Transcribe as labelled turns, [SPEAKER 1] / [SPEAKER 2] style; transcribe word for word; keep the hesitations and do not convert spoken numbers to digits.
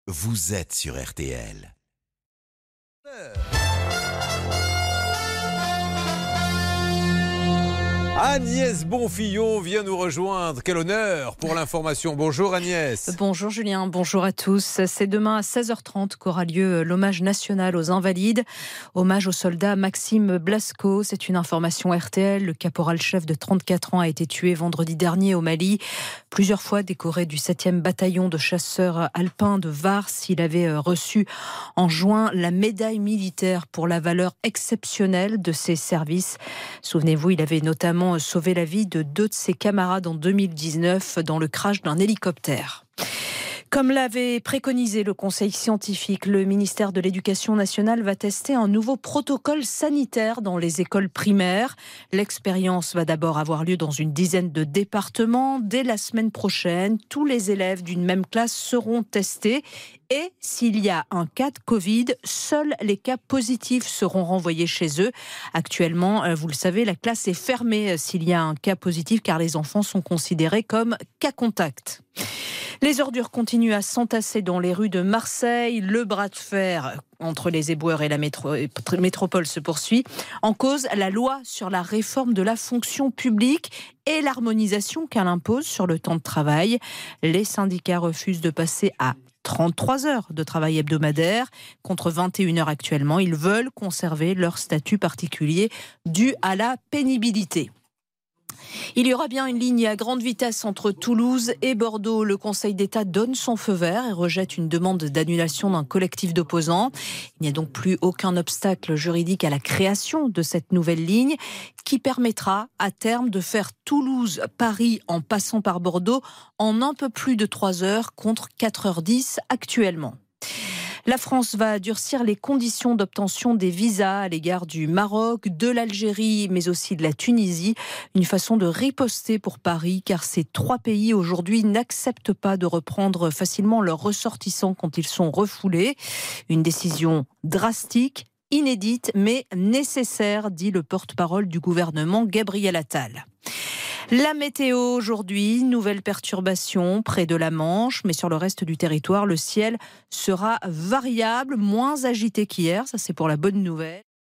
[SPEAKER 1] vous êtes sur R T L. Agnès Bonfillon vient nous rejoindre. Quel honneur pour l'information. Bonjour Agnès.
[SPEAKER 2] Bonjour Julien, bonjour à tous. C'est demain à seize heures trente qu'aura lieu l'hommage national aux Invalides. Hommage au soldat Maxime Blasco. C'est une information R T L. Le caporal-chef de trente-quatre ans a été tué vendredi dernier au Mali. Plusieurs fois décoré du septième bataillon de chasseurs alpins de Vars, il avait reçu en juin la médaille militaire pour la valeur exceptionnelle de ses services. Souvenez-vous, il avait notamment sauvé la vie de deux de ses camarades en deux mille dix-neuf dans le crash d'un hélicoptère. Comme l'avait préconisé le Conseil scientifique, le ministère de l'Éducation nationale va tester un nouveau protocole sanitaire dans les écoles primaires. L'expérience va d'abord avoir lieu dans une dizaine de départements. Dès la semaine prochaine, tous les élèves d'une même classe seront testés. Et s'il y a un cas de Covid, seuls les cas positifs seront renvoyés chez eux. Actuellement, vous le savez, la classe est fermée s'il y a un cas positif car les enfants sont considérés comme cas contact. Les ordures continuent à s'entasser dans les rues de Marseille. Le bras de fer entre les éboueurs et la métro- métropole se poursuit. En cause, la loi sur la réforme de la fonction publique et l'harmonisation qu'elle impose sur le temps de travail. Les syndicats refusent de passer à trente-trois heures de travail hebdomadaire contre vingt et une heures actuellement. Ils veulent conserver leur statut particulier dû à la pénibilité. Il y aura bien une ligne à grande vitesse entre Toulouse et Bordeaux. Le Conseil d'État donne son feu vert et rejette une demande d'annulation d'un collectif d'opposants. Il n'y a donc plus aucun obstacle juridique à la création de cette nouvelle ligne qui permettra à terme de faire Toulouse-Paris en passant par Bordeaux en un peu plus de trois heures contre quatre heures dix actuellement. La France va durcir les conditions d'obtention des visas à l'égard du Maroc, de l'Algérie, mais aussi de la Tunisie. Une façon de riposter pour Paris, car ces trois pays aujourd'hui n'acceptent pas de reprendre facilement leurs ressortissants quand ils sont refoulés. Une décision drastique, inédite, mais nécessaire, dit le porte-parole du gouvernement, Gabriel Attal. La météo aujourd'hui, nouvelle perturbation près de la Manche, mais sur le reste du territoire, le ciel sera variable, moins agité qu'hier, ça c'est pour la bonne nouvelle.